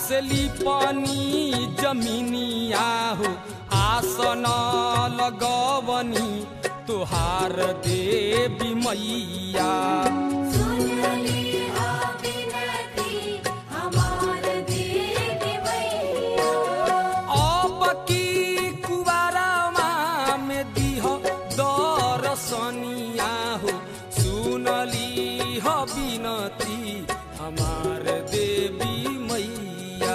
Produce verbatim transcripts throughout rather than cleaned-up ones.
से लिपनी जमीनिया हो आसन लगवनी तुहार देवी मैया। अब की कुवारामा में दीह दर्शनिया हो सुनली ह बिनती हमार देवी मैया।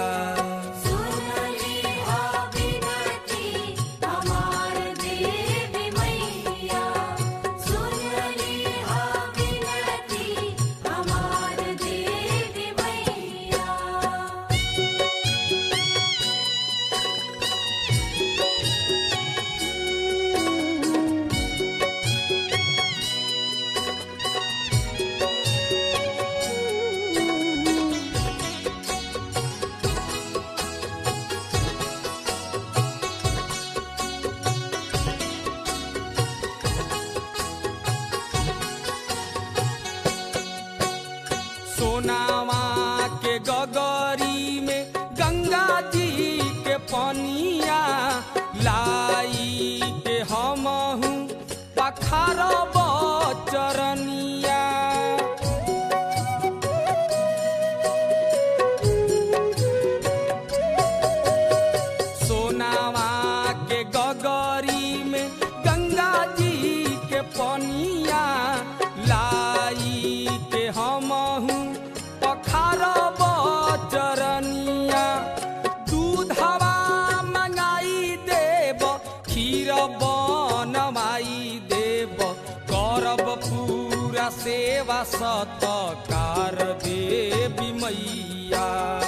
सोनावा के गगरी में गंगा जी के पनिया लाई के हमहू पखारब चरनिया। सोनावा के गगरी में गंगा जी के पनिया लाई के हमहू पखारब चरनिया। दूधवा मंगाई देव खीर बनवाई देव करब पूरा सेवा सत्कार देवी मैया।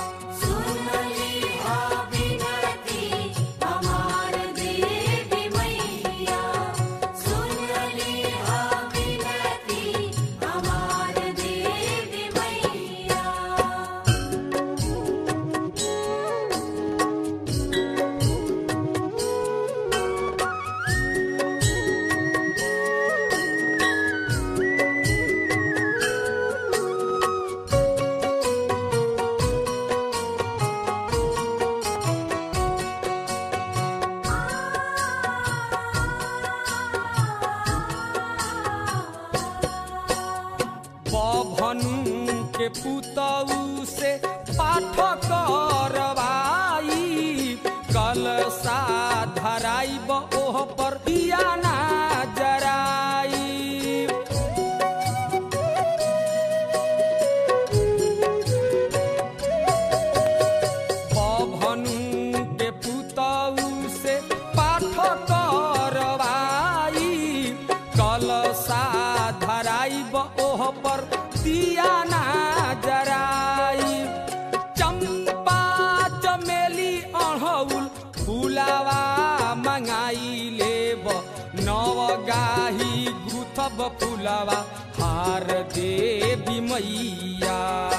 बभनु के पुतऊ से पाठ करवाई कलसा धराइब ओह पर दिया ना जराई। बभनु के पुतऊ से पाठ करवाई कलसा धराइब ओह पर दिया ना जराई। चंपा चमेली अड़हुल फूलावा मंगाई लेब नव गाही गुथब फूलावा हार देवी मैया।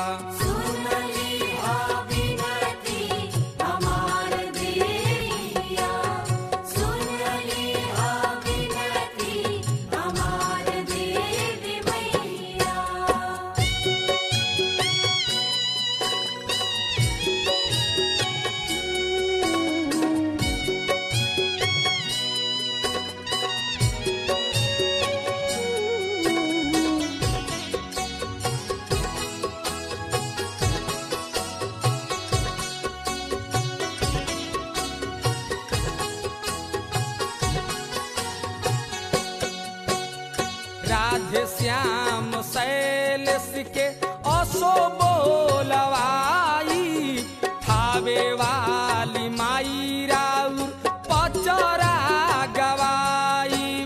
राधे श्याम शैलेश के असो बोलवाई थावे वाली माई राउर पचरा गवाई।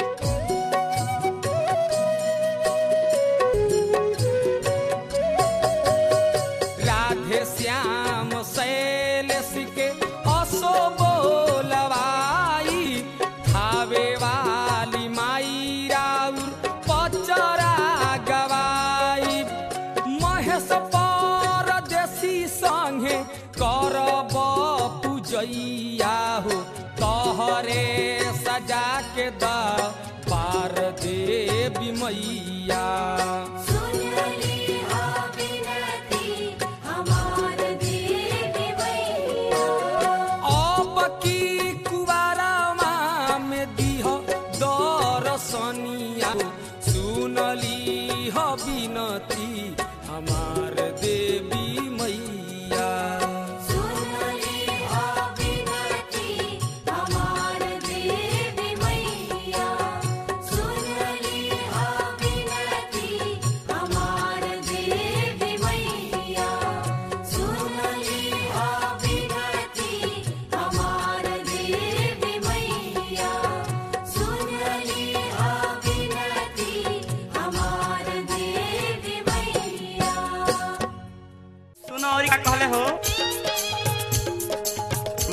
राधे श्याम शैलेश के असो बोलवाई थावे वाली माई राउर पचरा गवाई। महेश परदेसी संगे करब पूजैया हो तोहरे सजा के द पार देवी मैया। सुनली हा बिनती हमार देवी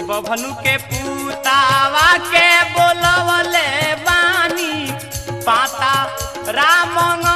बभनु के पूतावा के बोलवले बानी पाता राम